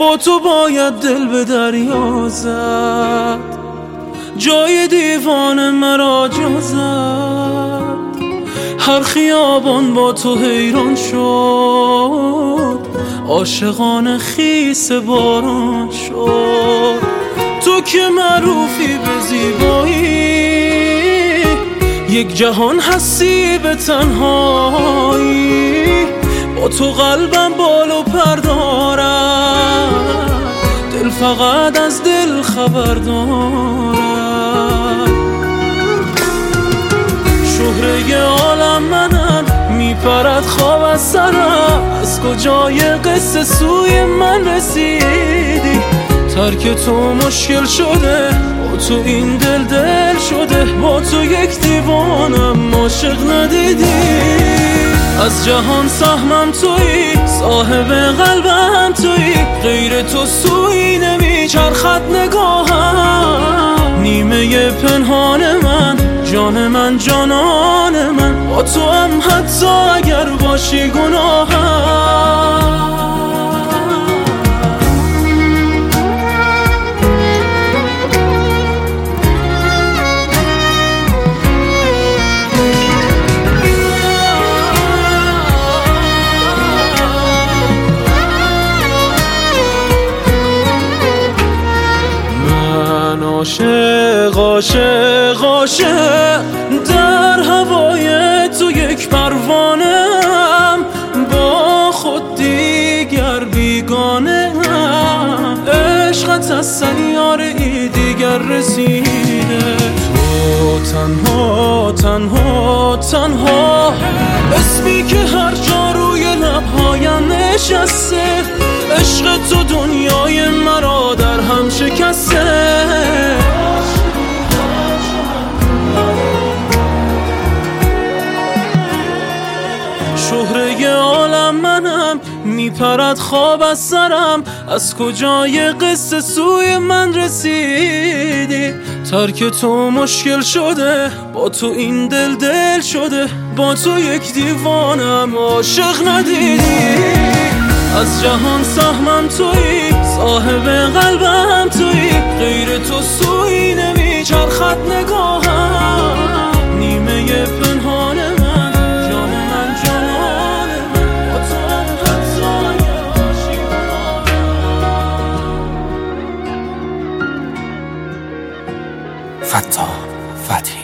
با تو باید دل به دریا زد، جای دیوان مرا جا زد. هر خیابان با تو حیران شد، عاشقان خیس باران شد. تو که معروفی به زیبایی، یک جهان هستی به تنهایی. با تو قلبم بال و پر دارد، دل فقط از دل خبر دارد. شهره عالم منم، میپرد خواب از سرم. از کجای قصه سوی من رسیدی؟ ترک تو مشکل شده، با تو این دل شده. با تو یک دیوانم، عاشق ندیدی. از جهان سهمم تویی، صاحب قلبم تویی. غیر تو سوی نمیچرخد نگاهم. نیمه پنهان من، جان من، جانان من. با تو هم حتی اگر باشی گناهم. عاشق عاشق عاشق در هوای تو یک پروانه‌ام. با خود دیگر بیگانه‌ام. عشقت از سیاره ای دیگر رسیده. تو تنها تنها تنها، اسمی که هر جا روی لبهایم نشسته. عشق تو دنیای مرا در هم شکسته. شهره عالم منم، میپرد خواب از سرم. از کجای قصه سوی من رسیدی؟ ترک تو مشکل شده، با تو این دل شده. با تو یک دیوانم، عاشق ندیدی. از جهان سهمم تویی، صاحب قلبم تویی. غیر تو سوی نمیچرخد نگاهم. نیمه پنهان من، جان من، جانان من. با تو هم حتی اگر باشی گناهم. فتاح فتحی